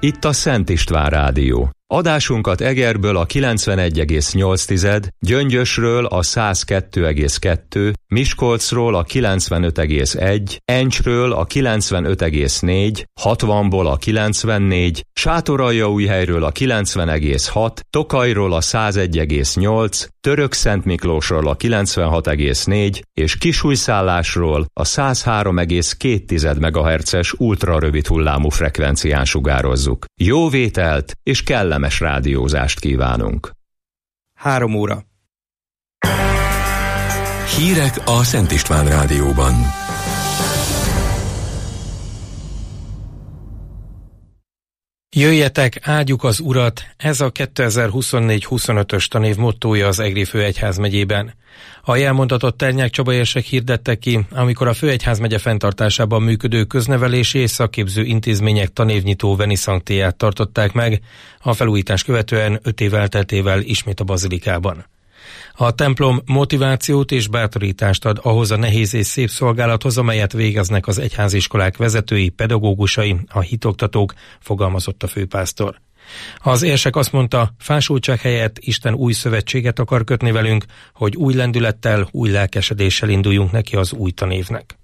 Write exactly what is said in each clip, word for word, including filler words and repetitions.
Itt a Szent István Rádió. Adásunkat Egerből a kilencvenegy egész nyolc, Gyöngyösről a száz kettő egész kettő, Miskolcról a kilencvenöt egész egy, Encsről a kilencvenöt egész négy, hatvanból a kilencvennégy, Sátoraljaújhelyről a kilencven egész hat, Tokajról a száz egy egész nyolc, Törökszentmiklósról a kilencvenhat egész négy és Kisújszállásról a száz három egész két megahertzes ultrarövid hullámú frekvencián sugározzuk. Jó vételt és kellemes rádiózást kívánunk. Három óra. Hírek a Szent István Rádióban. Jöjjetek, áldjuk az Urat, ez a kétezer-huszonnégy huszonötös tanév mottója az Egri főegyházmegyében. A jelmondatot Ternyák Csaba érsek hirdette ki, amikor a főegyházmegye fenntartásában működő köznevelési és szakképző intézmények tanévnyitó veniszangtéját tartották meg, a felújítás követően öt év elteltével ismét a bazilikában. A templom motivációt és bátorítást ad ahhoz a nehéz és szép szolgálathoz, amelyet végeznek az egyháziskolák vezetői, pedagógusai, a hitoktatók, fogalmazott a főpásztor. Az érsek azt mondta, fásultság helyett Isten új szövetséget akar kötni velünk, hogy új lendülettel, új lelkesedéssel induljunk neki az új tanévnek.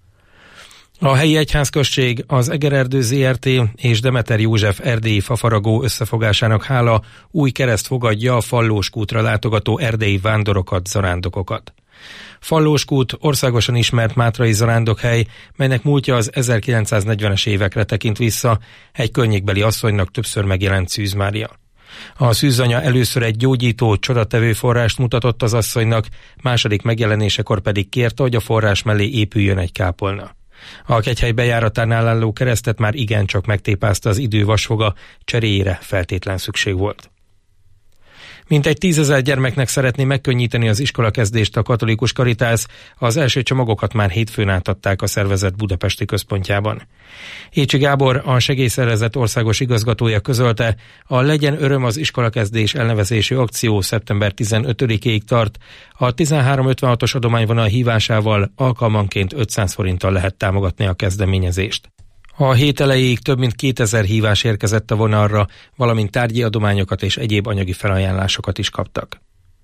A helyi egyházközség, az Egererdő zé er té és Demeter József erdélyi fafaragó összefogásának hála új kereszt fogadja a Fallóskútra látogató erdélyi vándorokat, zarándokokat. Fallóskút országosan ismert mátrai zarándokhely, melynek múltja az ezerkilencszáznegyvenes évekre tekint vissza, egy környékbeli asszonynak többször megjelent Szűz Mária. A szűzanya először egy gyógyító, csodatevő forrást mutatott az asszonynak, második megjelenésekor pedig kérte, hogy a forrás mellé épüljön egy kápolna. A kegyhely bejáratánál álló keresztet már igencsak megtépázta az idő vasfoga, cseréjére feltétlen szükség volt. Mintegy tízezer gyermeknek szeretné megkönnyíteni az iskolakezdést a katolikus Karitász, az első csomagokat már hétfőn átadták a szervezet budapesti központjában. Écsi Gábor, a segélyszervezet országos igazgatója közölte, a Legyen öröm az iskolakezdés elnevezésű akció szeptember tizenötödikéig tart, a tizenhárom ötvenhatos adományvonal hívásával alkalmanként ötszáz forinttal lehet támogatni a kezdeményezést. A hét elejéig több mint kétezer hívás érkezett a vonalra, valamint tárgyi adományokat és egyéb anyagi felajánlásokat is kaptak.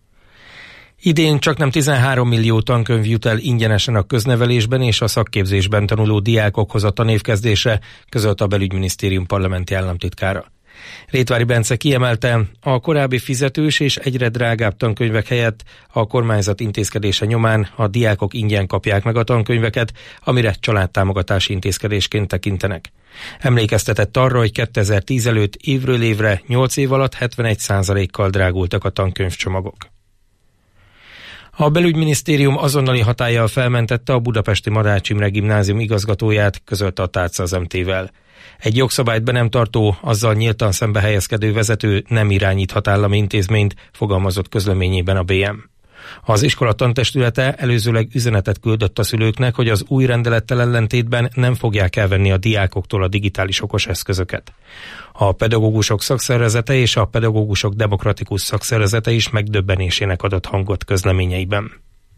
Idén csaknem tizenhárom millió tankönyv jut el ingyenesen a köznevelésben és a szakképzésben tanuló diákokhoz a tanévkezdésre, közölte a Belügyminisztérium parlamenti államtitkára. Rétvári Bence kiemelte, a korábbi fizetős és egyre drágább tankönyvek helyett a kormányzat intézkedése nyomán a diákok ingyen kapják meg a tankönyveket, amire családtámogatási intézkedésként tekintenek. Emlékeztetett arra, hogy kétezer-tíz előtt évről évre nyolc év alatt hetvenegy százalékkal drágultak a tankönyvcsomagok. A Belügyminisztérium azonnali hatállyal felmentette a budapesti Marács Imre Gimnázium igazgatóját, közölte a Tárca az em té-vel. Egy jogszabályt be nem tartó, azzal nyíltan szembe helyezkedő vezető nem irányíthat állami intézményt, fogalmazott közleményében a bé em. Az iskola tantestülete előzőleg üzenetet küldött a szülőknek, hogy az új rendelettel ellentétben nem fogják elvenni a diákoktól a digitális okos eszközöket. A pedagógusok szakszervezete és a pedagógusok demokratikus szakszervezete is megdöbbenésének adott hangot közleményeiben.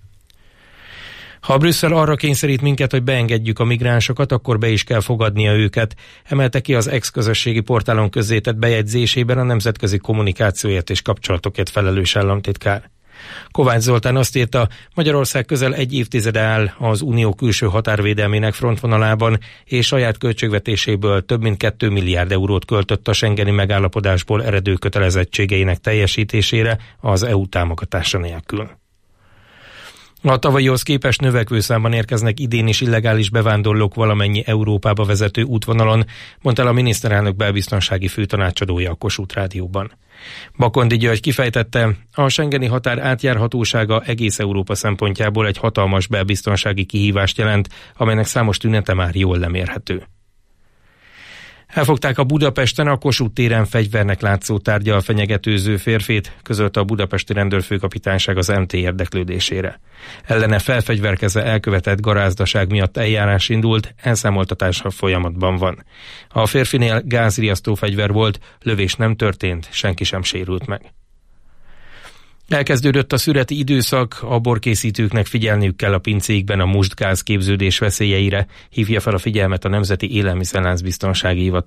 Ha Brüsszel arra kényszerít minket, hogy beengedjük a migránsokat, akkor be is kell fogadnia őket, emelte ki az ex-közösségi portálon közzétett bejegyzésében a nemzetközi kommunikációért és kapcsolatokért felelős államtitkár. Kovács Zoltán azt írta, Magyarország közel egy évtizede áll az unió külső határvédelmének frontvonalában, és saját költségvetéséből több mint két milliárd eurót költött a schengeni megállapodásból eredő kötelezettségeinek teljesítésére az é u támogatása nélkül. A tavalyihoz képest növekvő számban érkeznek idén is illegális bevándorlók valamennyi Európába vezető útvonalon, mondta el a miniszterelnök belbiztonsági főtanácsadója a Kossuth Rádióban. Bakondi György kifejtette, a schengeni határ átjárhatósága egész Európa szempontjából egy hatalmas belbiztonsági kihívást jelent, amelynek számos tünete már jól lemérhető. Elfogták a Budapesten a Kossuth téren fegyvernek látszó tárggyal fenyegetőző férfit, közölte a budapesti rendőrfőkapitányság az em té érdeklődésére. Ellene felfegyverkezve elkövetett garázdaság miatt eljárás indult, elszámoltatás folyamatban van. A férfinél gázriasztó fegyver volt, lövés nem történt, senki sem sérült meg. Elkezdődött a szüreti időszak, a borkészítőknek figyelniük kell a pincéikben a mustgáz képződés veszélyeire, hívja fel a figyelmet a Nemzeti Élelmiszerláncbiztonsági Hivatal.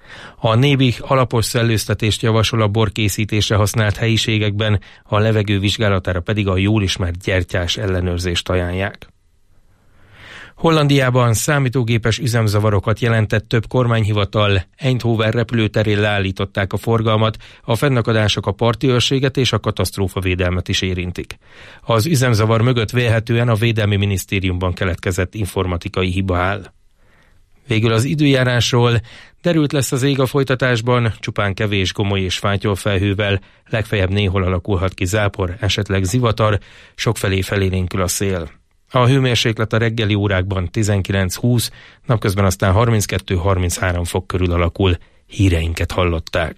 A Nébih alapos szellőztetést javasol a borkészítésre használt helyiségekben, a levegő vizsgálatára pedig a jól ismert gyertyás ellenőrzést ajánlják. Hollandiában számítógépes üzemzavarokat jelentett több kormányhivatal, Eindhoven repülőterén leállították a forgalmat, a fennakadások a parti őrséget és a katasztrófavédelmet is érintik. Az üzemzavar mögött vélhetően a Védelmi Minisztériumban keletkezett informatikai hiba áll. Végül az időjárásról: derült lesz az ég a folytatásban, csupán kevés gomoly és fátyolfelhővel, legfeljebb néhol alakulhat ki zápor, esetleg zivatar, sokfelé felélénkül a szél. A hőmérséklet a reggeli órákban tizenkilenc-húsz, napközben aztán harminckettő-harminchárom fok körül alakul. Híreinket hallották.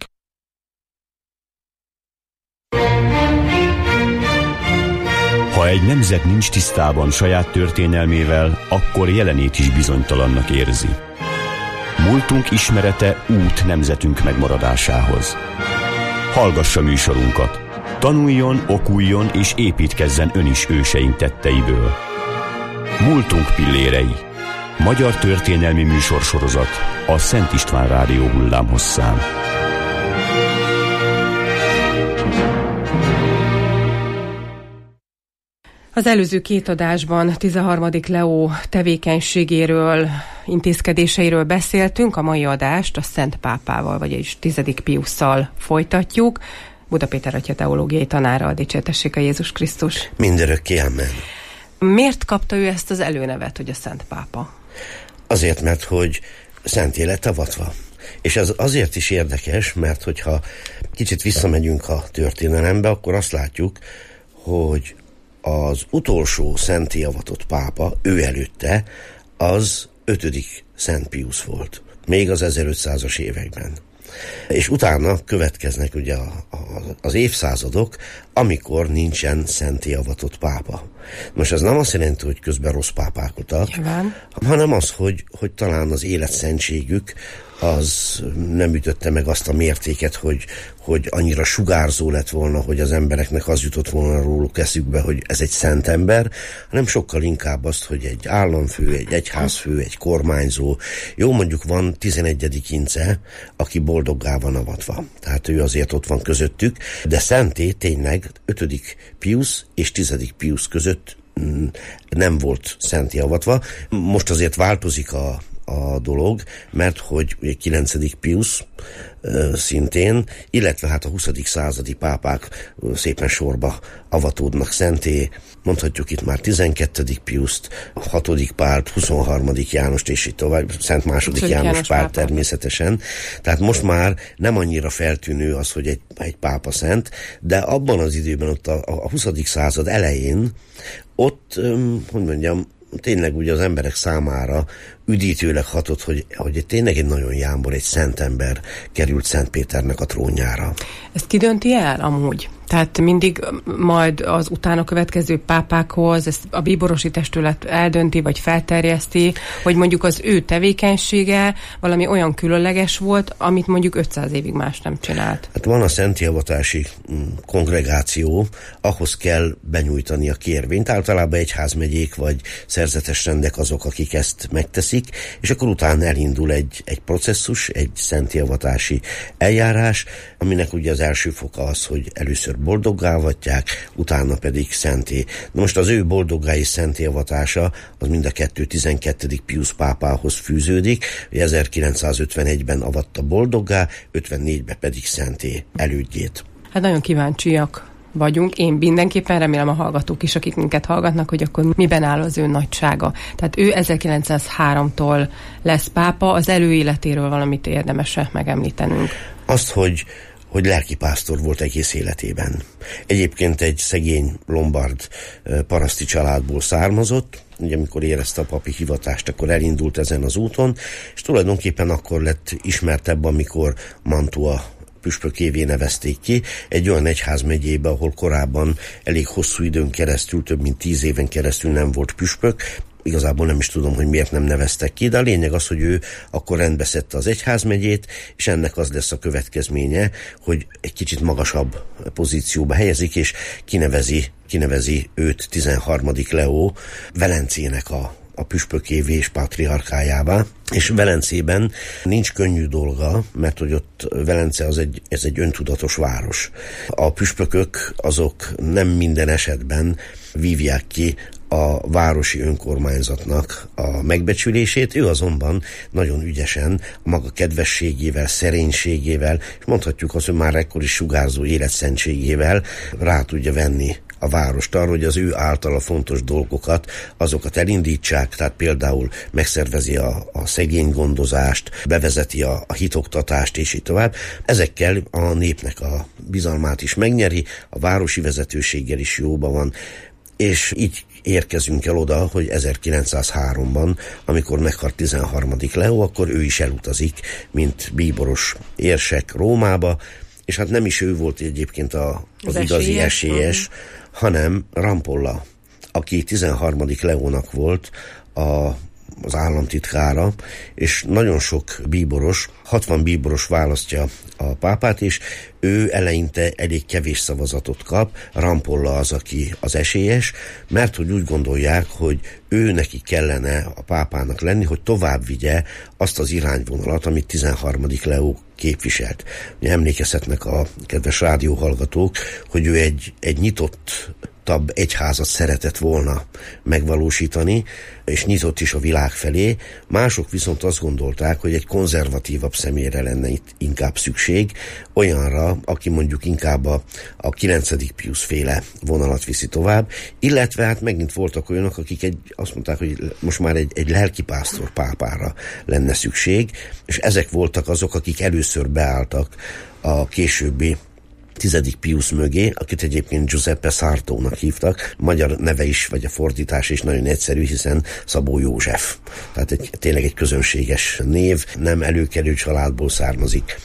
Ha egy nemzet nincs tisztában saját történelmével, akkor jelenét is bizonytalannak érzi. Múltunk ismerete út nemzetünk megmaradásához. Hallgassa műsorunkat. Tanuljon, okuljon és építkezzen ön is őseink tetteiből. Múltunk pillérei. Magyar történelmi műsorsorozat a Szent István Rádió hullámhosszán. Az előző két adásban tizenharmadik Leó tevékenységéről, intézkedéseiről beszéltünk, a mai adást a Szent Pápával, vagyis tizedik Piusszal folytatjuk. Buda Péter atya teológiai tanára, dicsértessék a Jézus Krisztus. Mindörökké, amen. Miért kapta ő ezt az előnevet, hogy a Szent Pápa? Azért, mert hogy szenté lett avatva. És ez azért is érdekes, mert hogyha kicsit visszamegyünk a történelembe, akkor azt látjuk, hogy az utolsó szenté avatott pápa, ő előtte, az ötödik Szent Piusz volt. Még az ezerötszázas években. És utána következnek ugye a, a, az évszázadok, amikor nincsen szenté avatott pápa. Most ez nem azt jelenti, hogy közben rossz pápák voltak, hanem az, hogy, hogy talán az életszentségük az nem ütötte meg azt a mértéket, hogy, hogy annyira sugárzó lett volna, hogy az embereknek az jutott volna róluk eszükbe, hogy ez egy szent ember, hanem sokkal inkább azt, hogy egy államfő, egy egyházfő, egy kormányzó. Jó, mondjuk van tizenegyedik Ince, aki boldoggá van avatva. Tehát ő azért ott van közöttük, de szenté tényleg ötödik Piusz és tizedik Piusz között nem volt szenté avatva. Most azért változik a a dolog, mert hogy ugye kilencedik Piusz uh, szintén, illetve hát a huszadik századi pápák uh, szépen sorba avatódnak szenté. Mondhatjuk itt már tizenkettedik Piuszt, hatodik Pált, huszonharmadik Jánost, és itt tovább, Szent második János, János Pál természetesen. Tehát most már nem annyira feltűnő az, hogy egy, egy pápa szent, de abban az időben, ott a, a huszadik század elején, ott, um, hogy mondjam, tényleg ugye az emberek számára üdítőleg hatott, hogy, hogy tényleg egy nagyon jámbor, egy szent ember került Szent Péternek a trónjára. Ezt ki dönti el amúgy? Tehát mindig majd az utána következő pápákhoz ezt a bíborosi testület eldönti, vagy felterjeszti, hogy mondjuk az ő tevékenysége valami olyan különleges volt, amit mondjuk ötszáz évig más nem csinált. Hát van a szentélavatási kongregáció, ahhoz kell benyújtani a kérvényt. Általában egyházmegyék vagy szerzetes rendek azok, akik ezt megteszik, és akkor utána elindul egy, egy processzus, egy szentélavatási eljárás, aminek ugye az első foka az, hogy először boldoggá avatják, utána pedig szenté. Na most az ő boldoggá és szenté avatása az mind a kettő tizenkettedik Piusz pápához fűződik, ezerkilencszázötvenegyben avatta boldoggá, ötvennégyben pedig szenté elődjét. Hát nagyon kíváncsiak vagyunk. Én mindenképpen remélem a hallgatók is, akik minket hallgatnak, hogy akkor miben áll az ő nagysága. Tehát ő ezerkilencszázháromtól lesz pápa, az előéletéről valamit érdemes megemlítenünk. Azt, hogy hogy lelkipásztor volt egész életében. Egyébként egy szegény lombard paraszti családból származott, ugye amikor érezte a papi hivatást, akkor elindult ezen az úton, és tulajdonképpen akkor lett ismertebb, amikor Mantua püspökévé nevezték ki, egy olyan egyházmegyébe, ahol korábban elég hosszú időn keresztül, több mint tíz éven keresztül nem volt püspök. Igazából nem is tudom, hogy miért nem neveztek ki, de a lényeg az, hogy ő akkor rendbeszedte az egyházmegyét, és ennek az lesz a következménye, hogy egy kicsit magasabb pozícióba helyezik, és kinevezi, kinevezi őt tizenharmadik Leó Velencének a a püspökévé és pátriarkájává, és Velencében nincs könnyű dolga, mert hogy ott Velence az egy, ez egy öntudatos város. A püspökök azok nem minden esetben vívják ki a városi önkormányzatnak a megbecsülését, ő azonban nagyon ügyesen, a maga kedvességével, szerénységével, és mondhatjuk azt, hogy már ekkor is sugárzó életszentségével rá tudja venni a várost arra, hogy az ő általa fontos dolgokat, azokat elindítsák, tehát például megszervezi a, a szegénygondozást, bevezeti a, a hitoktatást, és így tovább. Ezekkel a népnek a bizalmát is megnyeri, a városi vezetőséggel is jóban van, és így érkezünk el oda, hogy ezerkilencszázháromban, amikor meghalt tizenharmadik Leó, akkor ő is elutazik, mint bíboros érsek Rómába, és hát nem is ő volt egyébként a, az, az igazi esélyes, esélyes hanem Rampolla, aki tizenharmadik Leónak volt a az államtitkára, és nagyon sok bíboros, hatvan bíboros választja a pápát, és ő eleinte elég kevés szavazatot kap, Rampolla az, aki az esélyes, mert hogy úgy gondolják, hogy ő neki kellene a pápának lenni, hogy tovább vigye azt az irányvonalat, amit tizenharmadik Leó képviselt. Ugye emlékezhetnek a kedves rádióhallgatók, hogy ő egy, egy nyitott egyházat szeretett volna megvalósítani, és nyitott is a világ felé. Mások viszont azt gondolták, hogy egy konzervatívabb személyre lenne itt inkább szükség, olyanra, aki mondjuk inkább a, a kilencedik Piusz féle vonalat viszi tovább, illetve hát megint voltak olyanok, akik egy, azt mondták, hogy most már egy, egy lelkipásztor pápára lenne szükség, és ezek voltak azok, akik először beálltak a későbbi tizedik Piusz mögé, akit egyébként Giuseppe Sartónak hívtak, magyar neve is, vagy a fordítás is nagyon egyszerű, hiszen Szabó József. Tehát egy, tényleg egy közönséges név, nem előkelő családból származik.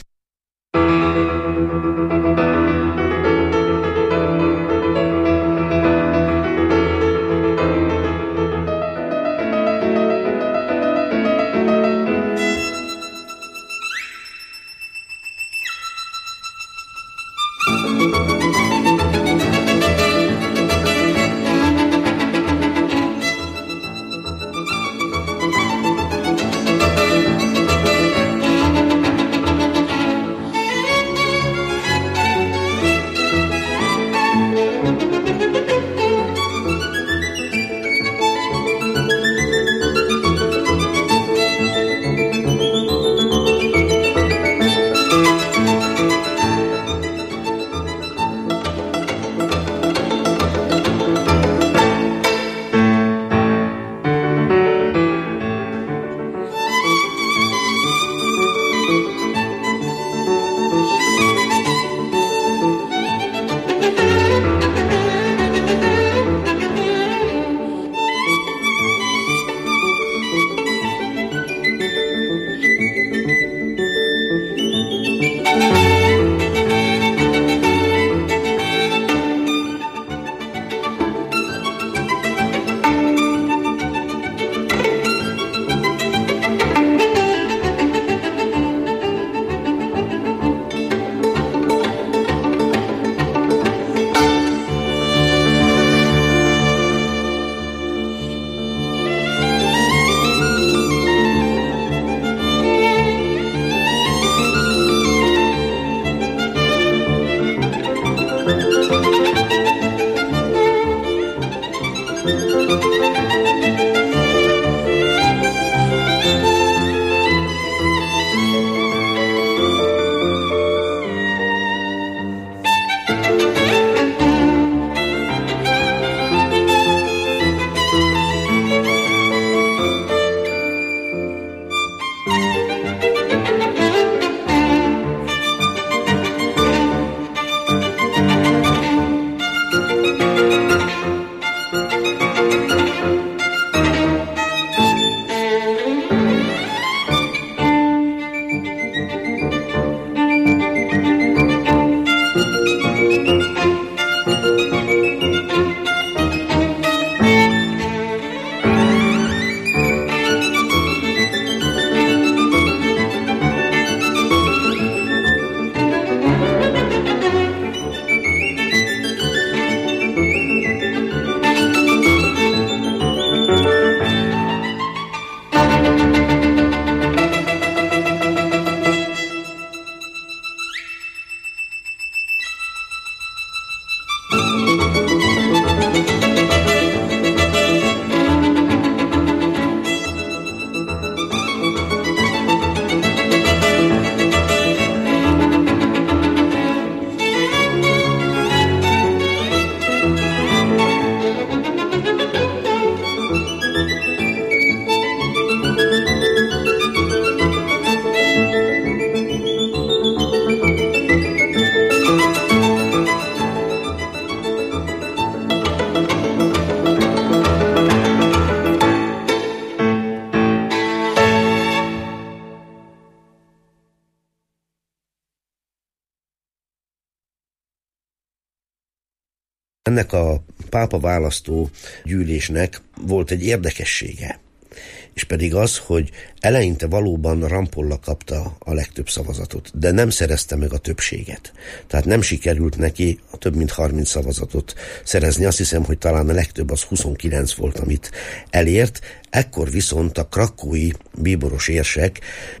Ennek a pápa választó gyűlésnek volt egy érdekessége, és pedig az, hogy eleinte valóban Rampolla kapta a legtöbb szavazatot, de nem szerezte meg a többséget. Tehát nem sikerült neki a több mint harminc szavazatot szerezni. Azt hiszem, hogy talán a legtöbb az huszonkilenc volt, amit elért. Ekkor viszont a krakói bíboros érsek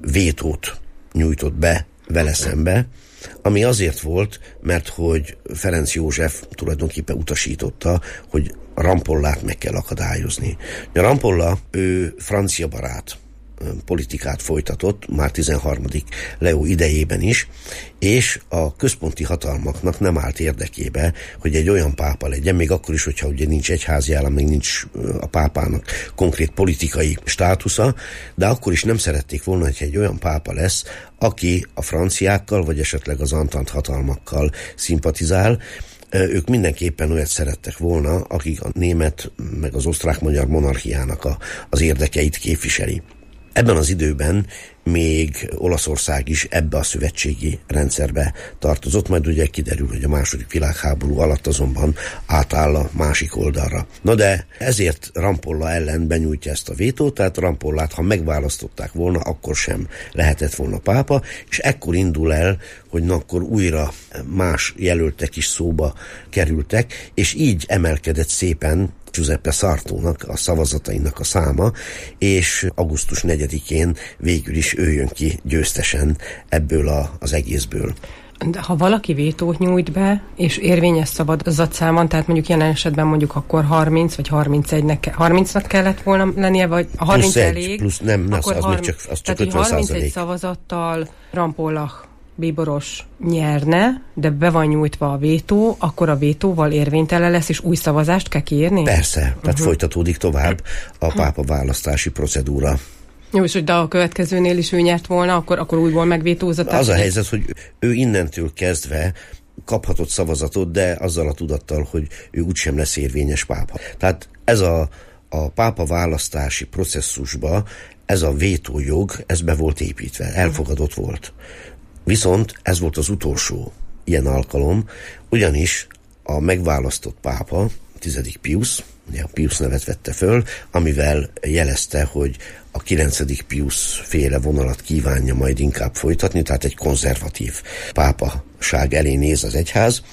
vétót nyújtott be vele szembe, ami azért volt, mert hogy Ferenc József tulajdonképpen utasította, hogy a Rampollát meg kell akadályozni. A Rampolla, ő francia barát politikát folytatott, már tizenharmadik Leó idejében is, és a központi hatalmaknak nem állt érdekébe, hogy egy olyan pápa legyen, még akkor is, hogyha ugye nincs egyházi állam, még nincs a pápának konkrét politikai státusza, de akkor is nem szerették volna, hogy egy olyan pápa lesz, aki a franciákkal, vagy esetleg az antant hatalmakkal szimpatizál. Ők mindenképpen olyat szerettek volna, akik a német, meg az osztrák-magyar monarchiának a, az érdekeit képviseli. Ebben az időben még Olaszország is ebbe a szövetségi rendszerbe tartozott, majd ugye kiderül, hogy a második világháború alatt azonban átáll a másik oldalra. Na de ezért Rampolla ellen benyújtja ezt a vétót, tehát Rampollát, ha megválasztották volna, akkor sem lehetett volna pápa, és ekkor indul el, hogy na akkor újra más jelöltek is szóba kerültek, és így emelkedett szépen Giuseppe Sartónak a szavazatainak a száma, és augusztus negyedikén végül is ő jön ki győztesen ebből a, az egészből. De ha valaki vétót nyújt be, és érvényes szavazatszám van, tehát mondjuk jelen esetben mondjuk akkor harminc vagy harmincegynek, harmincnak kellett volna lennie, vagy a harminc plusz elég. Egy, plusz nem, nem az, az még csak, az csak ötven százalék. Tehát harmincegy szavazattal Rampolla bíboros nyerne, de be van nyújtva a vétó, akkor a vétóval érvénytelen lesz, és új szavazást kell kiírni? Persze, tehát uh-huh. folytatódik tovább a pápa választási procedúra. Jó, és hogy de a következőnél is ő nyert volna, akkor, akkor újból megvétózott. Az a helyzet, hogy ő innentől kezdve kaphatott szavazatot, de azzal a tudattal, hogy ő úgysem lesz érvényes pápa. Tehát ez a, a pápa választási processzusba ez a vétójog, ez be volt építve, elfogadott volt. Viszont ez volt az utolsó ilyen alkalom, ugyanis a megválasztott pápa, tizedik Piusz, a Piusz nevet vette föl, amivel jelezte, hogy a kilencedik Piusz féle vonalat kívánja majd inkább folytatni, tehát egy konzervatív pápaság elé néz az egyház.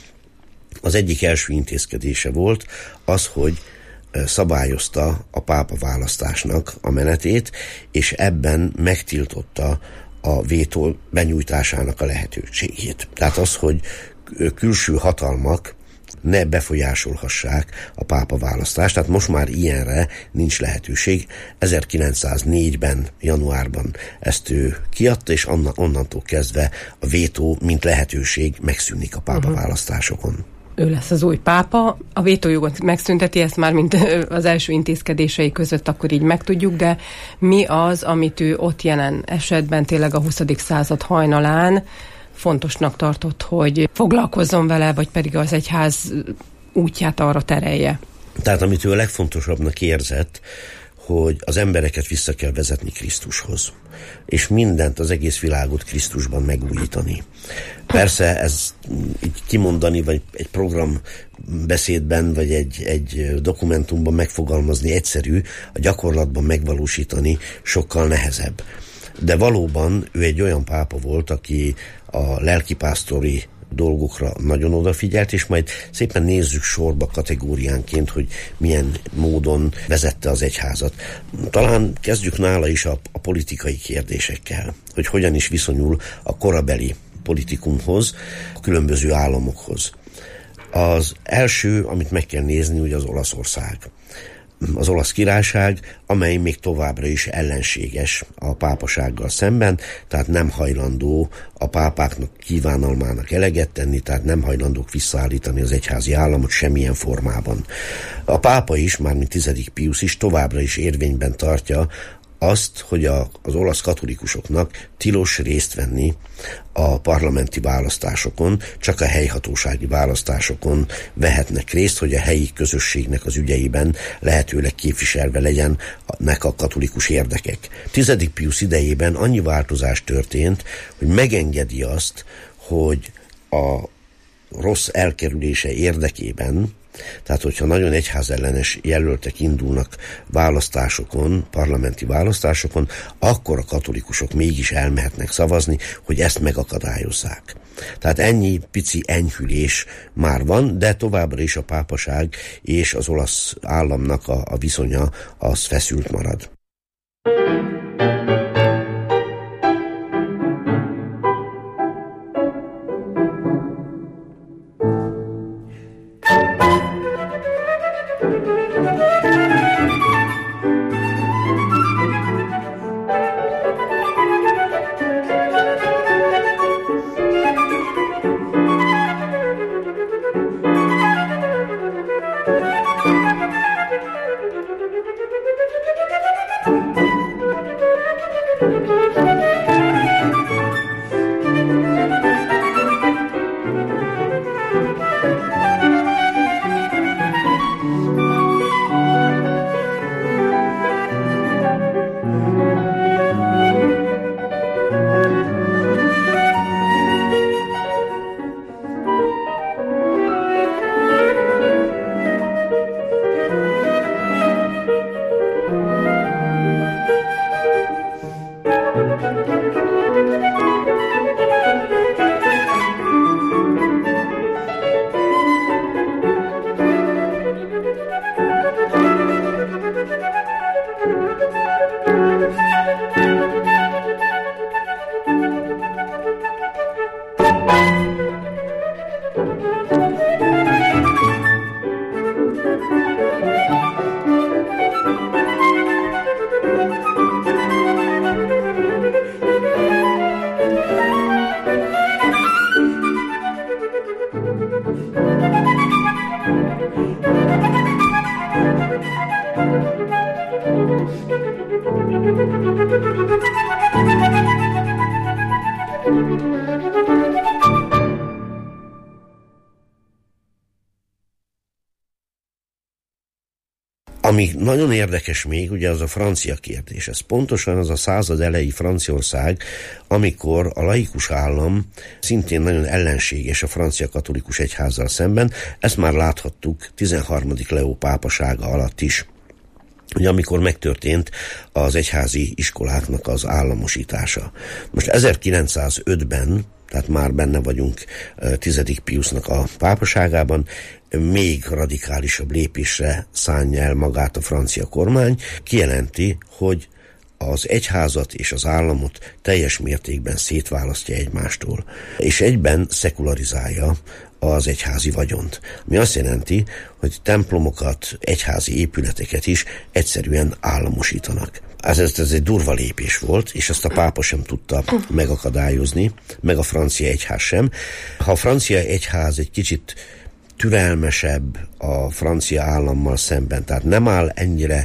Az egyik első intézkedése volt az, hogy szabályozta a pápa választásnak a menetét, és ebben megtiltotta a vétó benyújtásának a lehetőségét. Tehát az, hogy külső hatalmak ne befolyásolhassák a pápa választást, tehát most már ilyenre nincs lehetőség. ezerkilencszáznégyben, januárban ezt ő kiadta, és onnantól kezdve a vétó, mint lehetőség megszűnik a pápa uh-huh. választásokon. Ő lesz az új pápa, a vétójogot megszünteti, ezt már mint az első intézkedései között akkor így megtudjuk, de mi az, amit ő ott jelen esetben tényleg a huszadik század hajnalán fontosnak tartott, hogy foglalkozzon vele, vagy pedig az egyház útját arra terelje? Tehát amit ő a legfontosabbnak érzett, hogy az embereket vissza kell vezetni Krisztushoz, és mindent, az egész világot Krisztusban megújítani. Persze ez így kimondani, vagy egy programbeszédben, vagy egy, egy dokumentumban megfogalmazni egyszerű, a gyakorlatban megvalósítani sokkal nehezebb. De valóban ő egy olyan pápa volt, aki a lelkipásztori dolgokra nagyon odafigyelt, és majd szépen nézzük sorba kategóriánként, hogy milyen módon vezette az egyházat. Talán kezdjük nála is a, a politikai kérdésekkel, hogy hogyan is viszonyul a korabeli politikumhoz, a különböző államokhoz. Az első, amit meg kell nézni, ugye az Olaszország. Az Olasz Királyság, amely még továbbra is ellenséges a pápasággal szemben, tehát nem hajlandó a pápáknak kívánalmának eleget tenni, tehát nem hajlandók visszaállítani az egyházi államot semmilyen formában. A pápa is, mármint tizedik Piusz is továbbra is érvényben tartja azt, hogy a, az olasz katolikusoknak tilos részt venni a parlamenti választásokon, csak a helyhatósági választásokon vehetnek részt, hogy a helyi közösségnek az ügyeiben lehetőleg képviselve legyenek a katolikus érdekek. tizedik Piusz idejében annyi változás történt, hogy megengedi azt, hogy a rossz elkerülése érdekében Tehát, hogyha nagyon egyházellenes jelöltek indulnak választásokon, parlamenti választásokon, akkor a katolikusok mégis elmehetnek szavazni, hogy ezt megakadályozzák. Tehát ennyi pici enyhülés már van, de továbbra is a pápaság és az olasz államnak a, a viszonya az feszült marad. Ami nagyon érdekes még, ugye az a francia kérdés. Ez pontosan az a század elejé Franciaország, amikor a laikus állam szintén nagyon ellenséges a francia katolikus egyházzal szemben. Ezt már láthattuk tizenharmadik Leó pápasága alatt is. Ugye amikor megtörtént az egyházi iskoláknak az államosítása. Most ezerkilencszázötben, tehát már benne vagyunk tizedik Piusznak a pápaságában, még radikálisabb lépésre szánja el magát a francia kormány, kijelenti, hogy az egyházat és az államot teljes mértékben szétválasztja egymástól, és egyben szekularizálja az egyházi vagyont. Ami azt jelenti, hogy templomokat, egyházi épületeket is egyszerűen államosítanak. Ez, ez egy durva lépés volt, és ezt a pápa sem tudta megakadályozni, meg a francia egyház sem. Ha a francia egyház egy kicsit türelmesebb a francia állammal szemben, tehát nem áll ennyire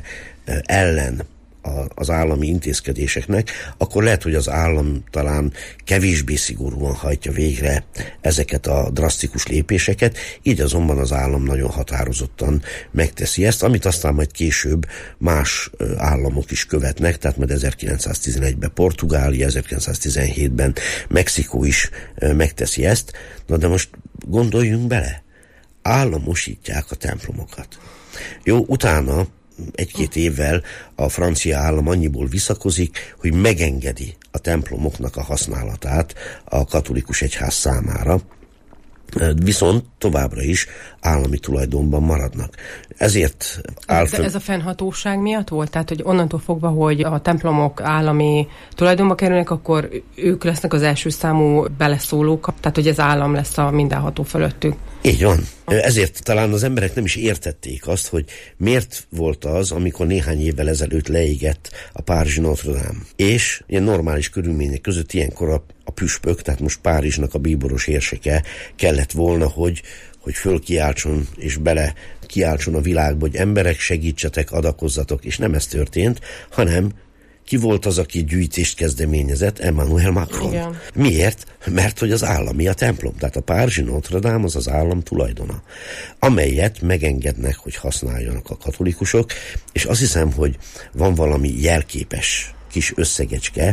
ellen az állami intézkedéseknek, akkor lehet, hogy az állam talán kevésbé szigorúan hajtja végre ezeket a drasztikus lépéseket, így azonban az állam nagyon határozottan megteszi ezt, amit aztán majd később más államok is követnek, tehát majd ezerkilencszáztizenegyben Portugália, ezerkilencszáztizenhétben Mexikó is megteszi ezt. Na de most gondoljunk bele, államosítják a templomokat. Jó, utána egy-két évvel a francia állam annyiból visszakozik, hogy megengedi a templomoknak a használatát a katolikus egyház számára, viszont továbbra is állami tulajdonban maradnak. Ezért áll fel... Ez a fennhatóság miatt volt? Tehát, hogy onnantól fogva, hogy a templomok állami tulajdonba kerülnek, akkor ők lesznek az első számú beleszólók, tehát, hogy az állam lesz a mindenható fölöttük. Így van. Ezért talán az emberek nem is értették azt, hogy miért volt az, amikor néhány évvel ezelőtt leégett a párizsi Notre Dame. És ilyen normális körülmények között ilyenkor a, a püspök, tehát most Párizsnak a bíboros érseke kellett volna, hogy, hogy fölkiáltson és bele kiáltson a világba, hogy emberek, segítsetek, adakozzatok, és nem ez történt, hanem ki volt az, aki gyűjtést kezdeményezett? Emmanuel Macron. Igen. Miért? Mert hogy az állami a templom. Tehát a párizsi Notre Dame az az állam tulajdona, amelyet megengednek, hogy használjanak a katolikusok, és azt hiszem, hogy van valami jelképes kis összegecske,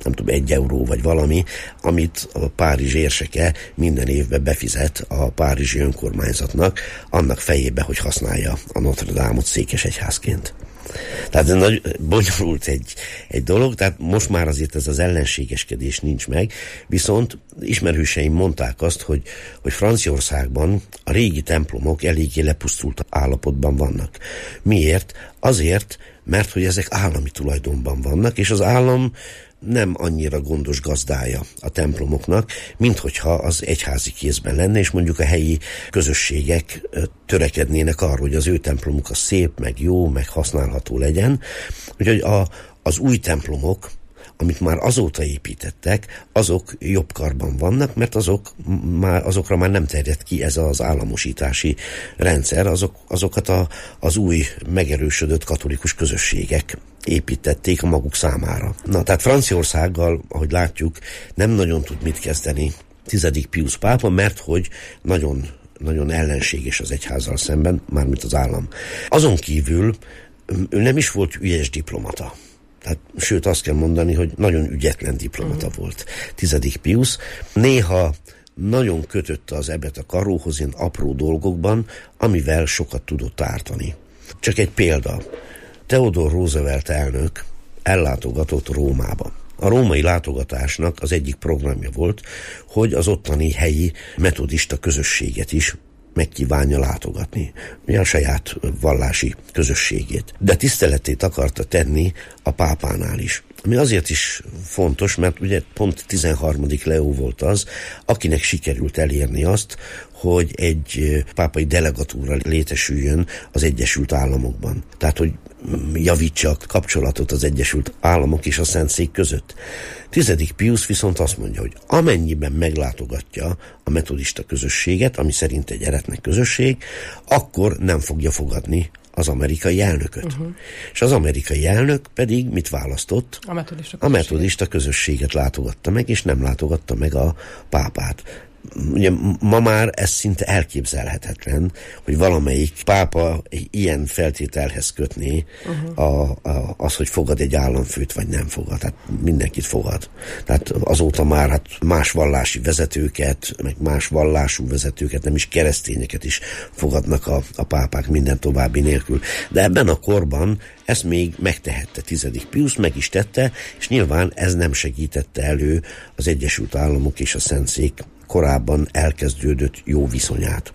nem tudom, egy euró vagy valami, amit a Párizs érseke minden évben befizet a párizsi önkormányzatnak, annak fejébe, hogy használja a Notre Dame-ot székesegyházként. Tehát ez nagy, bonyolult egy, egy dolog, tehát most már azért ez az ellenségeskedés nincs meg, viszont ismerőseim mondták azt, hogy, hogy Franciaországban a régi templomok eléggé lepusztult állapotban vannak. Miért? Azért, mert hogy ezek állami tulajdonban vannak, és az állam nem annyira gondos gazdája a templomoknak, mint hogyha az egyházi kézben lenne, és mondjuk a helyi közösségek törekednének arra, hogy az ő templomuk az szép, meg jó, meg használható legyen. Úgyhogy a, az új templomok, amit már azóta építettek, azok jobb karban vannak, mert azok már, azokra már nem terjed ki ez az államosítási rendszer, azok, azokat a, az új megerősödött katolikus közösségek építették a maguk számára. Na, tehát Franciaországgal, ahogy látjuk, nem nagyon tud mit kezdeni tizedik Piusz pápa, mert hogy nagyon, nagyon ellenséges az egyházzal szemben, mármint az állam. Azon kívül ő nem is volt ügyes diplomata. Tehát, sőt, azt kell mondani, hogy nagyon ügyetlen diplomata uh-huh. volt tizedik Piusz. Néha nagyon kötötte az ebet a karóhoz ilyen apró dolgokban, amivel sokat tudott ártani. Csak egy példa. Theodore Roosevelt elnök ellátogatott Rómába. A római látogatásnak az egyik programja volt, hogy az ottani helyi metodista közösséget is megkívánja látogatni, a saját vallási közösségét. De tiszteletét akarta tenni a pápánál is. Ami azért is fontos, mert ugye pont tizenharmadik Leó volt az, akinek sikerült elérni azt, hogy egy pápai delegatúra létesüljön az Egyesült Államokban. Tehát, hogy javítsa a kapcsolatot az Egyesült Államok és a Szentszék között. Tizedik Piusz viszont azt mondja, hogy amennyiben meglátogatja a metodista közösséget, ami szerint egy eretnek közösség, akkor nem fogja fogadni az amerikai elnököt. Uh-huh. És az amerikai elnök pedig mit választott? A metodista közösséget. A metodista közösséget látogatta meg, és nem látogatta meg a pápát. Ugye ma már ez szinte elképzelhetetlen, hogy valamelyik pápa ilyen feltételhez kötné uh-huh. a, a, az, hogy fogad egy államfőt, vagy nem fogad. Tehát mindenkit fogad. Tehát azóta már hát más vallási vezetőket, meg más vallású vezetőket, nem is keresztényeket is fogadnak a, a pápák minden további nélkül. De ebben a korban ezt még megtehette tizedik Piusz, meg is tette, és nyilván ez nem segítette elő az Egyesült Államok és a Szentszék korábban elkezdődött jó viszonyát.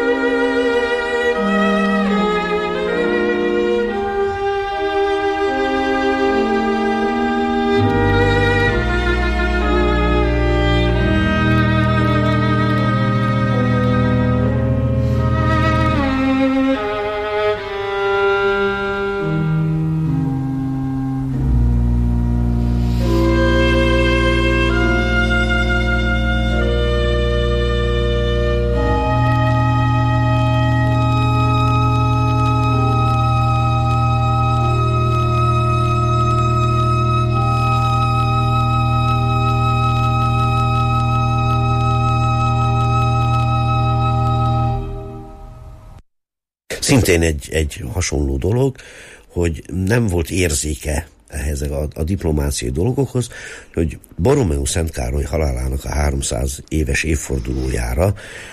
Szintén egy, egy hasonló dolog, hogy nem volt érzéke ehhez a, a diplomáciai dolgokhoz, hogy Borromeo Szent Károly halálának a háromszáz éves évfordulójára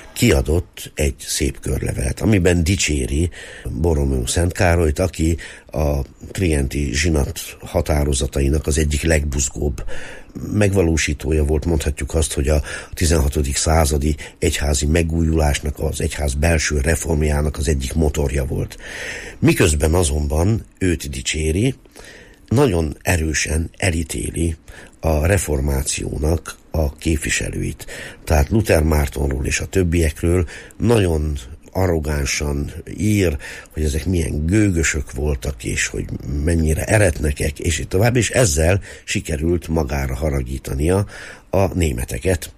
kiadott egy szép körlevelet, amiben dicséri Borromeo Szent Károlyt, aki a trienti zsinat határozatainak az egyik legbuzgóbb megvalósítója volt. Mondhatjuk azt, hogy a tizenhatodik századi egyházi megújulásnak, az egyház belső reformjának az egyik motorja volt. Miközben azonban őt dicséri, nagyon erősen elítéli a reformációnak a képviselőit. Tehát Luther Mártonról és a többiekről nagyon arrogánsan ír, hogy ezek milyen gőgösök voltak, és hogy mennyire eretnekek, és így tovább, és ezzel sikerült magára haragítania a németeket,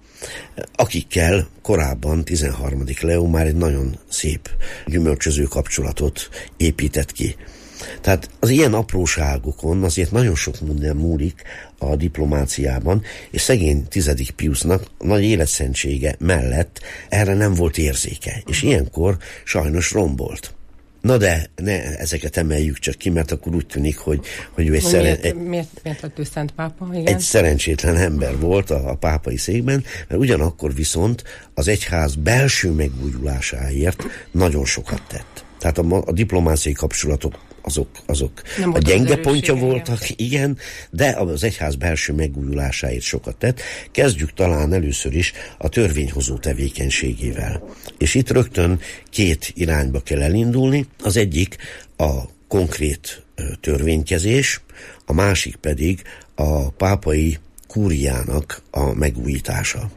akikkel korábban tizenharmadik Leó már egy nagyon szép, gyümölcsöző kapcsolatot épített ki. Tehát az ilyen apróságokon azért nagyon sok minden múlik a diplomáciában, és szegény tizedik Piusznak nagy életszentsége mellett erre nem volt érzéke, és ilyenkor sajnos rombolt. Na de ne ezeket emeljük csak ki, mert akkor úgy tűnik, hogy, hogy ő egy, szeren... miért, egy, miért, miért lett ő Szent Pápa? Igen. egy szerencsétlen ember volt a, a pápai székben, mert ugyanakkor viszont az egyház belső megújulásáért nagyon sokat tett. Tehát a, a diplomáciai kapcsolatok azok, azok a gyenge pontja voltak, igen, de az egyház belső megújulásáért sokat tett. Kezdjük talán először is a törvényhozó tevékenységével. És itt rögtön két irányba kell elindulni. Az egyik a konkrét törvénykezés, a másik pedig a pápai kúriának a megújítása.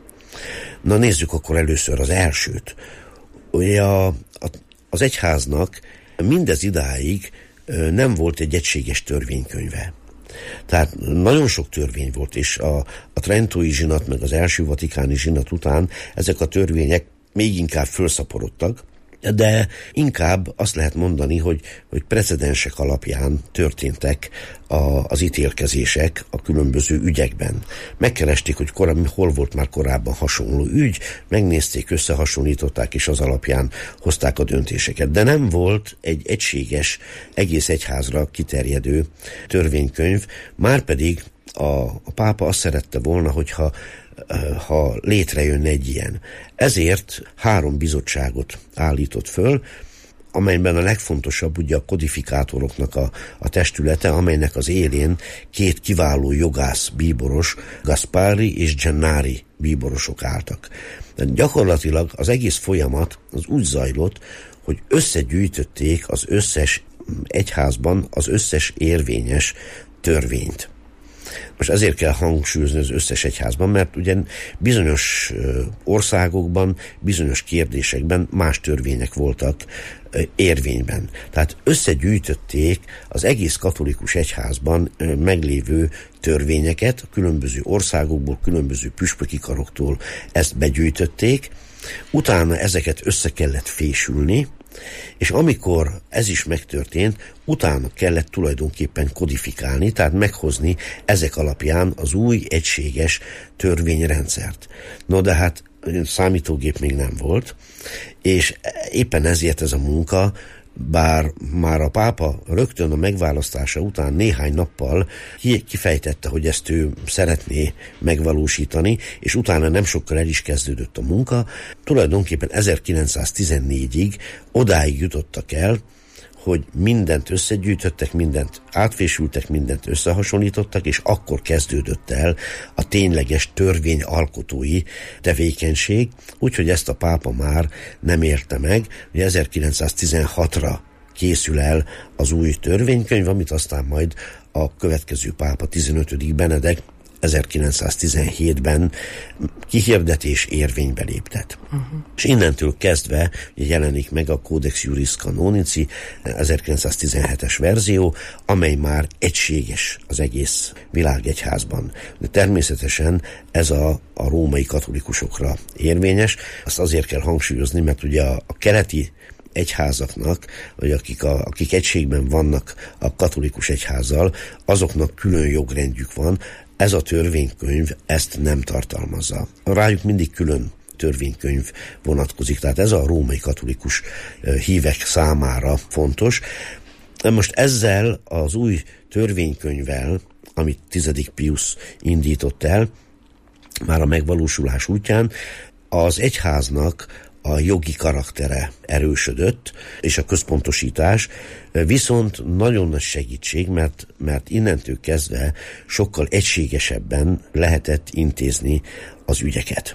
Na nézzük akkor először az elsőt. Ugye a, a, az egyháznak mindez idáig nem volt egy egységes törvénykönyve. Tehát nagyon sok törvény volt, és a, a trentói zsinat, meg az első vatikáni zsinat után ezek a törvények még inkább fölszaporodtak, de inkább azt lehet mondani, hogy, hogy precedensek alapján történtek a, az ítélkezések a különböző ügyekben. Megkeresték, hogy korábban, hol volt már korábban hasonló ügy, megnézték, összehasonlították, és az alapján hozták a döntéseket. De nem volt egy egységes, egész egyházra kiterjedő törvénykönyv, márpedig a, a pápa azt szerette volna, hogyha ha létrejönne egy ilyen. Ezért három bizottságot állított föl, amelyben a legfontosabb ugye a kodifikátoroknak a, a testülete, amelynek az élén két kiváló jogász bíboros, Gaspari és Gennari bíborosok álltak. De gyakorlatilag az egész folyamat az úgy zajlott, hogy összegyűjtötték az összes egyházban az összes érvényes törvényt. Most ezért kell hangsúlyozni az összes egyházban, mert ugye bizonyos országokban, bizonyos kérdésekben más törvények voltak érvényben. Tehát összegyűjtötték az egész katolikus egyházban meglévő törvényeket, a különböző országokból, különböző püspöki karoktól ezt begyűjtötték, utána ezeket össze kellett fésülni, és amikor ez is megtörtént, utána kellett tulajdonképpen kodifikálni, tehát meghozni ezek alapján az új egységes törvényrendszert. No de hát számítógép még nem volt, és éppen ezért ez a munka, bár már a pápa rögtön a megválasztása után néhány nappal kifejtette, hogy ezt ő szeretné megvalósítani, és utána nem sokkal el is kezdődött a munka, tulajdonképpen ezerkilencszáztizennégyig odáig jutottak el, hogy mindent összegyűjtöttek, mindent átfésültek, mindent összehasonlítottak, és akkor kezdődött el a tényleges törvényalkotói tevékenység, úgyhogy ezt a pápa már nem érte meg, hogy ezerkilencszáztizenhatra készül el az új törvénykönyv, amit aztán majd a következő pápa, tizenötödik Benedek ezerkilencszáztizenhétben kihirdetés érvénybe léptet. Uh-huh. És innentől kezdve jelenik meg a Codex Iuris Canonici ezerkilencszáztizenhetes verzió, amely már egységes az egész világegyházban. De természetesen ez a, a római katolikusokra érvényes. Azt azért kell hangsúlyozni, mert ugye a, a keleti egyházaknak, vagy akik, a, akik egységben vannak a katolikus egyházzal, azoknak külön jogrendjük van. Ez a törvénykönyv ezt nem tartalmazza. Rájuk mindig külön törvénykönyv vonatkozik, tehát ez a római katolikus hívek számára fontos. Most ezzel az új törvénykönyvvel, amit tizedik Piusz indított el, már a megvalósulás útján, az egyháznak a jogi karaktere erősödött, és a központosítás, viszont nagyon nagy segítség, mert, mert innentől kezdve sokkal egységesebben lehetett intézni az ügyeket.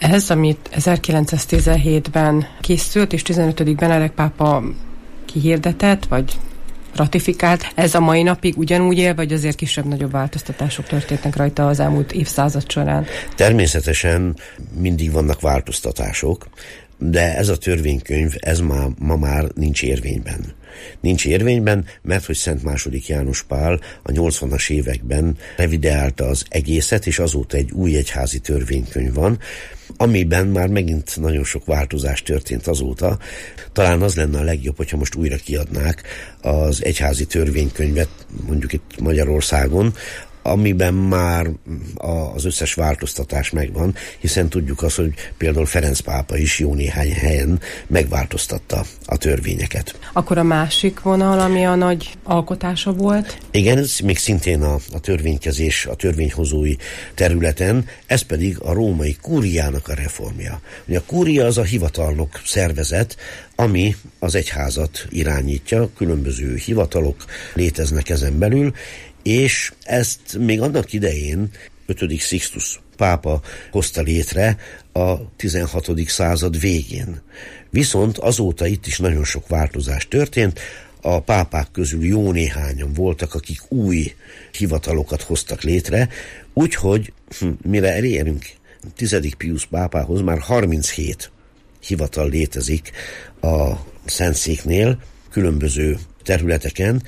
Ez, amit ezerkilencszáztizenhétben készült, és tizenötödik Benedek pápa kihirdetett, vagy ratifikált, ez a mai napig ugyanúgy él, vagy azért kisebb-nagyobb változtatások történtek rajta az elmúlt évszázad során? Természetesen mindig vannak változtatások, de ez a törvénykönyv, ez ma, ma már nincs érvényben. Nincs érvényben, mert hogy Szent második János Pál a nyolcvanas években revideálta az egészet, és azóta egy új egyházi törvénykönyv van, amiben már megint nagyon sok változás történt azóta. Talán az lenne a legjobb, hogyha most újra kiadnák az egyházi törvénykönyvet, mondjuk itt Magyarországon, amiben már az összes változtatás megvan, hiszen tudjuk azt, hogy például Ferenc pápa is jó néhány helyen megváltoztatta a törvényeket. Akkor a másik vonal, ami a nagy alkotása volt? Igen, ez még szintén a, a törvénykezés, a törvényhozói területen, ez pedig a római kúriának a reformja. Ugye a kúria az a hivatalnok szervezet, ami az egyházat irányítja, különböző hivatalok léteznek ezen belül, és ezt még annak idején ötödik Sixtus pápa hozta létre a tizenhatodik század végén. Viszont azóta itt is nagyon sok változás történt, a pápák közül jó néhányan voltak, akik új hivatalokat hoztak létre, úgyhogy hm, mire elérünk tizedik Piusz pápához, már harminchét hivatal létezik a Szentszéknél, különböző területeken,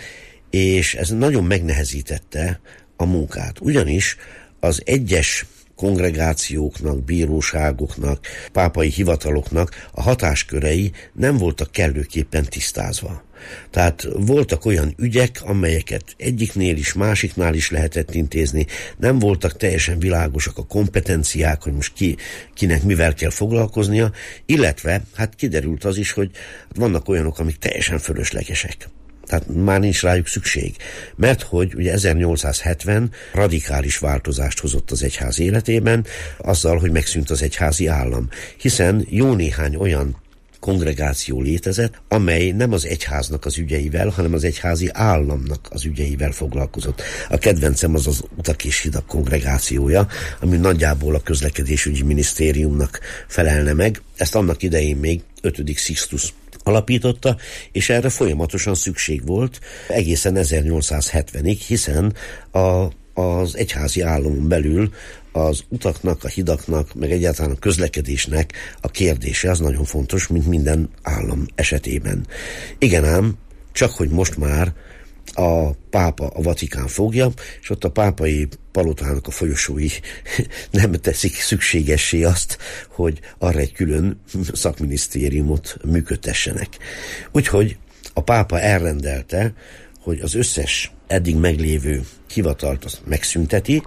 és ez nagyon megnehezítette a munkát. Ugyanis az egyes kongregációknak, bíróságoknak, pápai hivataloknak a hatáskörei nem voltak kellőképpen tisztázva. Tehát voltak olyan ügyek, amelyeket egyiknél is, másiknál is lehetett intézni, nem voltak teljesen világosak a kompetenciák, hogy most ki, kinek mivel kell foglalkoznia, illetve hát kiderült az is, hogy vannak olyanok, amik teljesen fölöslegesek. Tehát már nincs rájuk szükség. Mert hogy ugye ezernyolcszázhetven radikális változást hozott az egyház életében, azzal, hogy megszűnt az egyházi állam. Hiszen jó néhány olyan kongregáció létezett, amely nem az egyháznak az ügyeivel, hanem az egyházi államnak az ügyeivel foglalkozott. A kedvencem az az Utak és Hidak kongregációja, ami nagyjából a közlekedésügyi minisztériumnak felelne meg. Ezt annak idején még ötödik Sixtus alapította, és erre folyamatosan szükség volt egészen ezernyolcszázhetvenig, hiszen a, az egyházi államon belül az utaknak, a hidaknak, meg egyáltalán a közlekedésnek a kérdése az nagyon fontos, mint minden állam esetében. Igen ám, csak hogy most már a pápa a Vatikán fogja, és ott a pápai palotának a folyosói nem teszik szükségessé azt, hogy arra egy külön szakminisztériumot működtessenek. Úgyhogy a pápa elrendelte, hogy az összes eddig meglévő hivatalt azt megszünteti,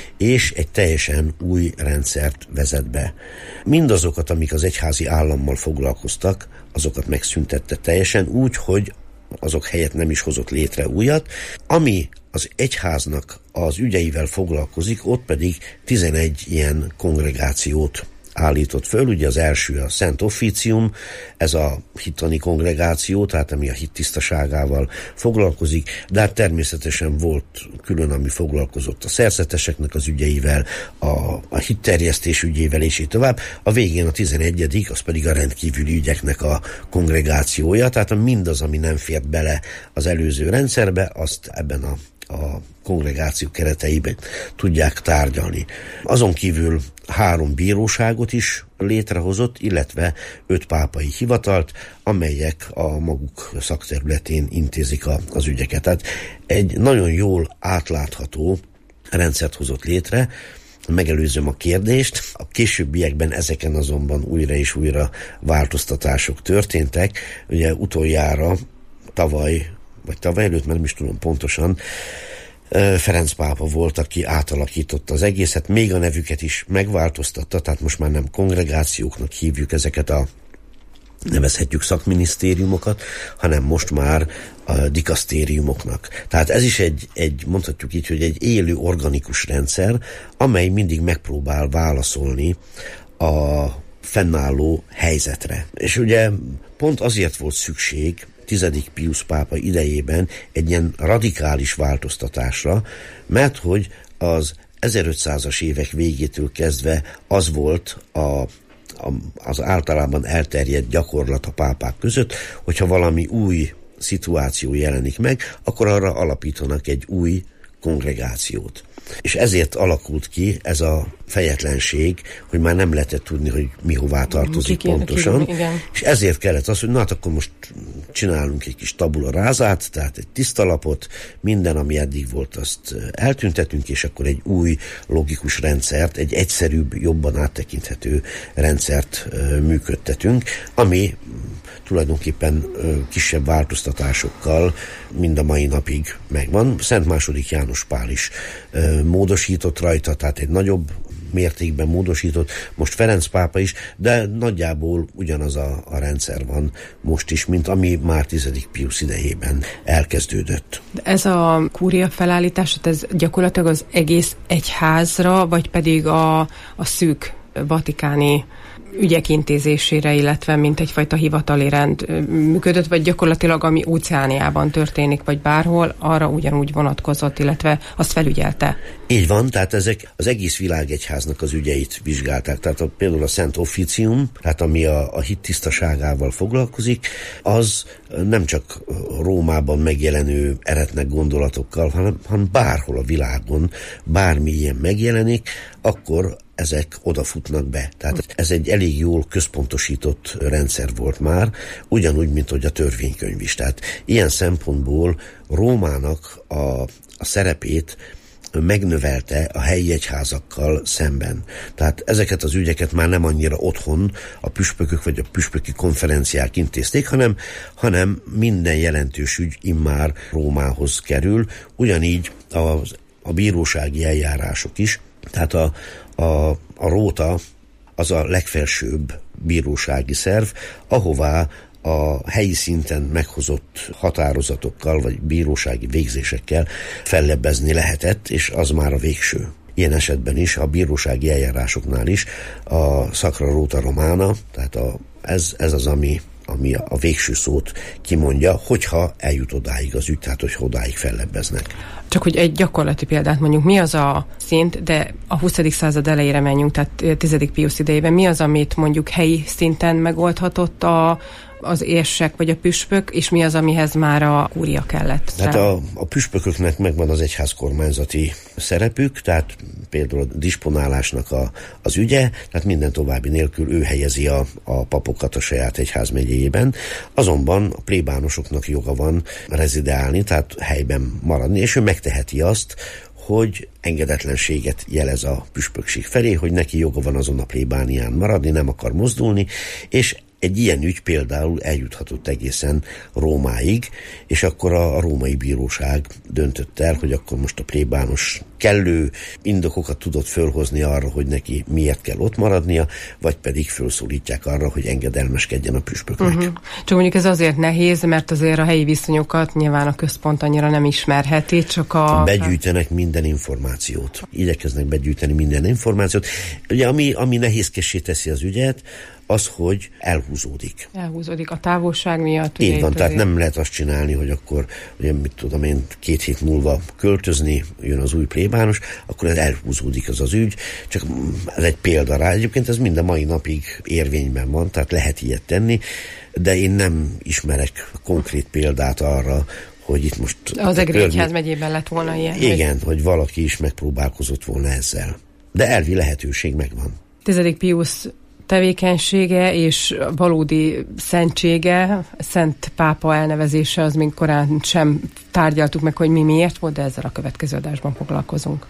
és egy teljesen új rendszert vezet be. Mindazokat, amik az egyházi állammal foglalkoztak, azokat megszüntette teljesen úgy, hogy azok helyett nem is hozott létre újat. Ami az egyháznak az ügyeivel foglalkozik, ott pedig tizenegy ilyen kongregációt állított föl. Ugye az első a Szent Officium, ez a hittani kongregáció, tehát ami a hit tisztaságával foglalkozik, de hát természetesen volt külön, ami foglalkozott a szerzeteseknek az ügyeivel, a, a hitterjesztés ügyével, és így tovább. A végén a tizenegyedik, az pedig a rendkívüli ügyeknek a kongregációja, tehát mindaz, ami nem fért bele az előző rendszerbe, azt ebben a a kongregáció kereteiben tudják tárgyalni. Azon kívül három bíróságot is létrehozott, illetve öt pápai hivatalt, amelyek a maguk szakterületén intézik a, az ügyeket. Tehát egy nagyon jól átlátható rendszert hozott létre. Megelőzöm a kérdést. A későbbiekben ezeken azonban újra és újra változtatások történtek. Ugye utoljára tavaly vagy tavaly előtt, mert nem is tudom pontosan, Ferenc pápa volt, aki átalakította az egészet, még a nevüket is megváltoztatta, tehát most már nem kongregációknak hívjuk ezeket a, nevezhetjük szakminisztériumokat, hanem most már a dikasztériumoknak. Tehát ez is egy, egy, mondhatjuk így, hogy egy élő organikus rendszer, amely mindig megpróbál válaszolni a fennálló helyzetre. És ugye pont azért volt szükség tizedik Piusz pápa idejében egy ilyen radikális változtatásra, mert hogy az ezerötszázas évek végétől kezdve az volt a az általában elterjedt gyakorlat a pápák között, hogyha valami új szituáció jelenik meg, akkor arra alapítanak egy új kongregációt. És ezért alakult ki ez a fejetlenség, hogy már nem lehetett tudni, hogy mi hová tartozik ki, pontosan. Ki, és ezért kellett az, hogy na hát akkor most csinálunk egy kis tabula rázát, tehát egy tiszta lapot, minden, ami eddig volt, azt eltüntetünk, és akkor egy új logikus rendszert, egy egyszerűbb, jobban áttekinthető rendszert működtetünk, ami tulajdonképpen kisebb változtatásokkal mind a mai napig megvan. Szent második János Pál is módosított rajta, tehát egy nagyobb mértékben módosított, most Ferenc pápa is, de nagyjából ugyanaz a, a rendszer van most is, mint ami már tizedik Piusz idejében elkezdődött. Ez a kúria felállítás, ez gyakorlatilag az egész egyházra, vagy pedig a, a szűk vatikáni ügyek intézésére, illetve mint egyfajta hivatali rend működött, vagy gyakorlatilag ami Óceániában történik, vagy bárhol, arra ugyanúgy vonatkozott, illetve azt felügyelte. Így van, tehát ezek az egész világegyháznak az ügyeit vizsgálták. Tehát a, például a Szent Officium, tehát ami a, a hit tisztaságával foglalkozik, az nem csak Rómában megjelenő eretnek gondolatokkal, hanem, hanem bárhol a világon, bármi ilyen megjelenik, akkor ezek odafutnak be. Tehát ez egy elég jól központosított rendszer volt már, ugyanúgy, mint hogy a törvénykönyv is. Tehát ilyen szempontból Rómának a, a szerepét megnövelte a helyi egyházakkal szemben. Tehát ezeket az ügyeket már nem annyira otthon a püspökök vagy a püspöki konferenciák intézték, hanem, hanem minden jelentős ügy immár Rómához kerül, ugyanígy a, a bírósági eljárások is. Tehát a, a, a róta az a legfelsőbb bírósági szerv, ahová a helyi szinten meghozott határozatokkal vagy bírósági végzésekkel fellebbezni lehetett, és az már a végső. Ilyen esetben is, a bírósági eljárásoknál is a Sacra Rota Romana, tehát a, ez, ez az, ami, ami a végső szót kimondja, hogyha eljut odáig az ügy, tehát hogyha odáig fellebbeznek. Csak hogy egy gyakorlati példát mondjuk, mi az a szint, de a huszadik század elejére menjünk, tehát tizedik Piusz idejében, mi az, amit mondjuk helyi szinten megoldhatott a az érsek vagy a püspök, és mi az, amihez már a kúria kellett? Hát a, a püspököknek megvan az egyházkormányzati szerepük, tehát például a disponálásnak a, az ügye, tehát minden további nélkül ő helyezi a, a papokat a saját egyházmegyéjében, azonban a plébánosoknak joga van rezidálni, tehát helyben maradni, és ő megteheti azt, hogy engedetlenséget jelez a püspökség felé, hogy neki joga van azon a plébánián maradni, nem akar mozdulni, és egy ilyen ügy például eljuthatott egészen Rómáig, és akkor a, a római bíróság döntött el, hogy akkor most a plébános kellő indokokat tudott fölhozni arra, hogy neki miért kell ott maradnia, vagy pedig fölszólítják arra, hogy engedelmeskedjen a püspöknek. Uh-huh. Csak mondjuk ez azért nehéz, mert azért a helyi viszonyokat nyilván a központ annyira nem ismerheti, csak a... Begyűjtenek minden információt. Igyekeznek begyűjteni minden információt. Ugye, ami, ami nehézkessé teszi az ügyet, az, hogy elhúzódik. Elhúzódik a távolság miatt. Így van, tehát nem lehet azt csinálni, hogy akkor, ugye, mit tudom én, két hét múlva költözni, jön az új plébános, akkor ez elhúzódik az az ügy, csak ez egy példa rá. Egyébként ez mind a mai napig érvényben van, tehát lehet ilyet tenni, de én nem ismerek konkrét példát arra, hogy itt most... Az Egri egyházmegyében lett volna ilyen. Igen, hogy... hogy valaki is megpróbálkozott volna ezzel. De elvi lehetőség megvan. Tizedik Piusz tevékenysége és valódi szentsége, Szent Pápa elnevezése, az még korán sem tárgyaltuk meg, hogy mi miért volt, de ezzel a következő adásban foglalkozunk.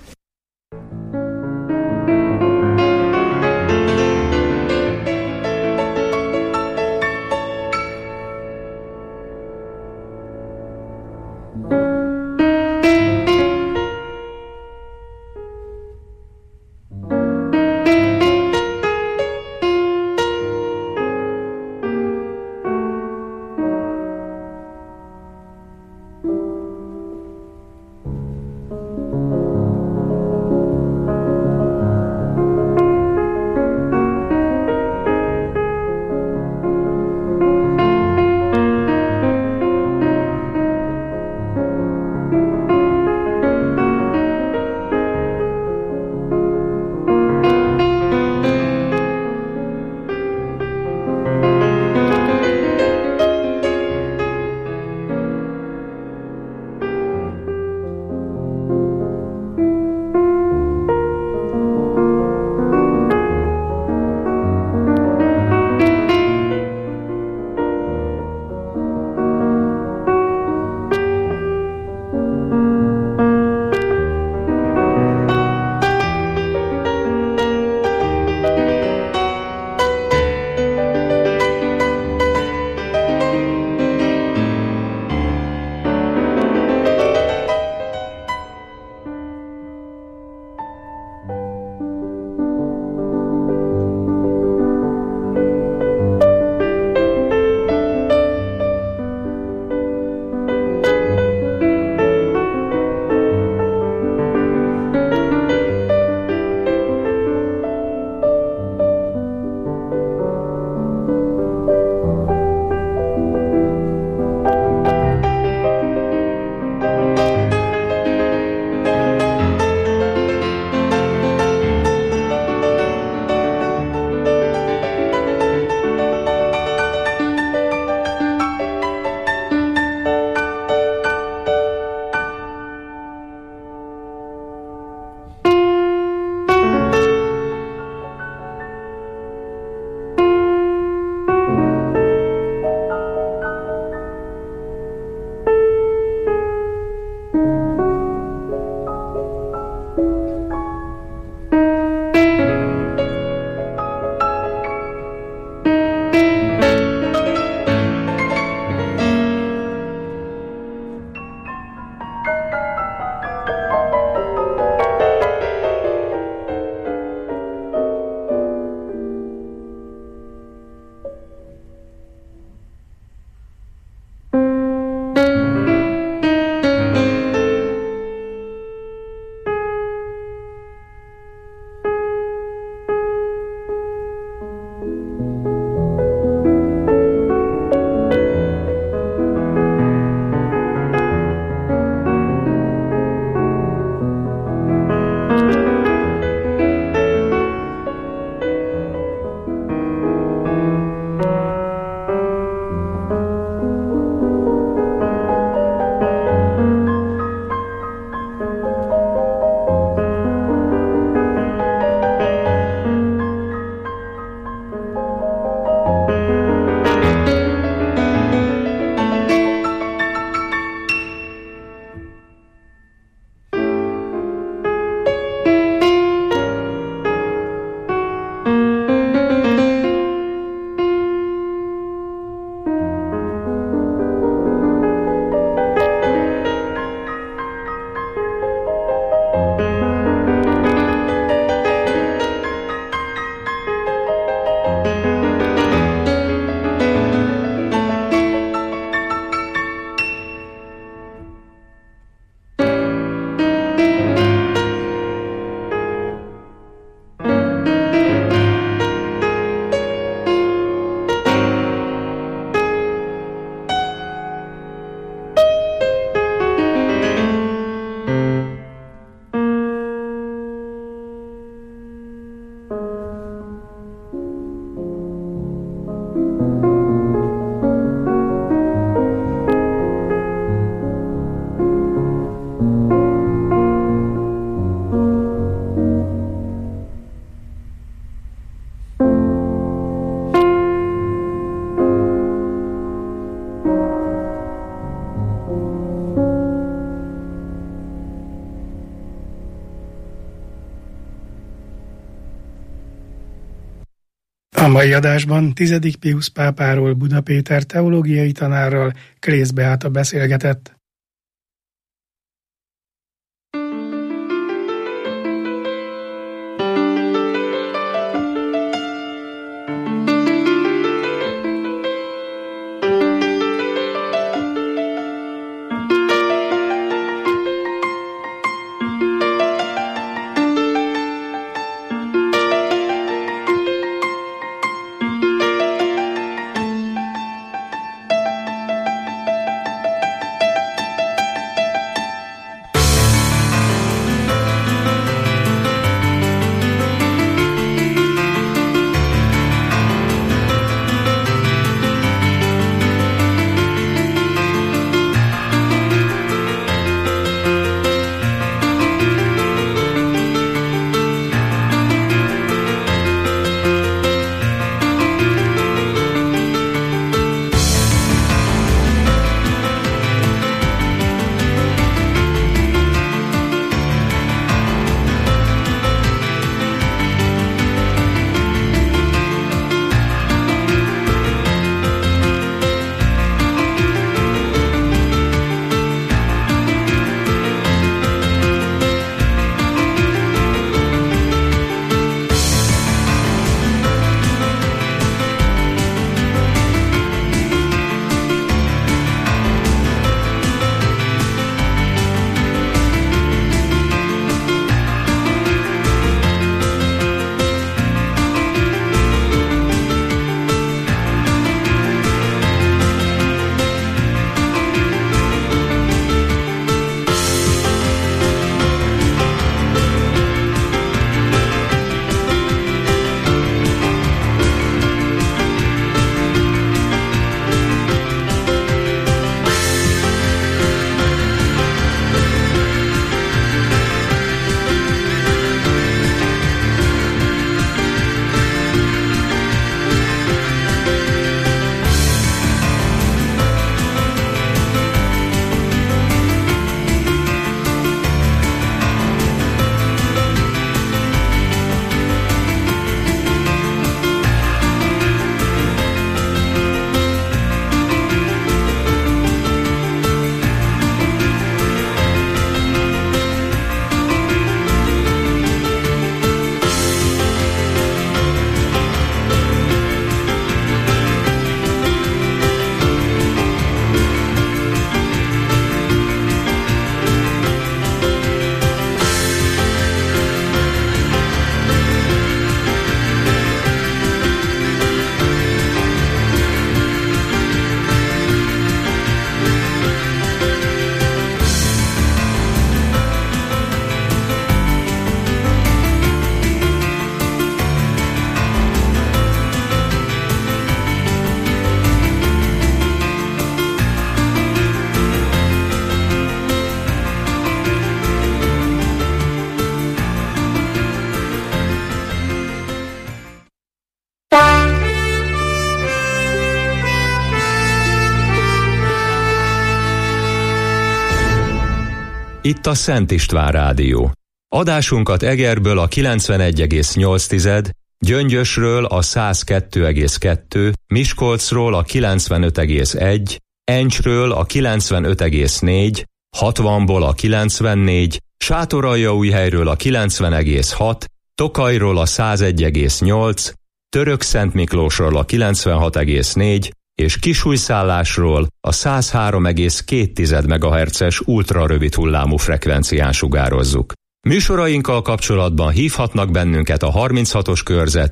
A mai adásban tizedik Piusz pápáról Buda Péter teológiai tanárral Krész Beáta beszélgetett. Itt a Szent István Rádió. Adásunkat Egerből a kilencvenegy egész nyolc, Gyöngyösről a száz kettő egész kettő, Miskolcról a kilencvenöt egész egy, Encsről a kilencvenöt egész négy, hatvanból a kilencvennégy, Sátoraljaújhelyről a kilencven egész hat, Tokajról a száz egy egész nyolc, Török Szent Miklósról a kilencvenhat egész négy és Kisújszállásról a száz három egész két megahertzes ultrarövid hullámú frekvencián sugározzuk. Műsorainkkal kapcsolatban hívhatnak bennünket a harminchatos körzet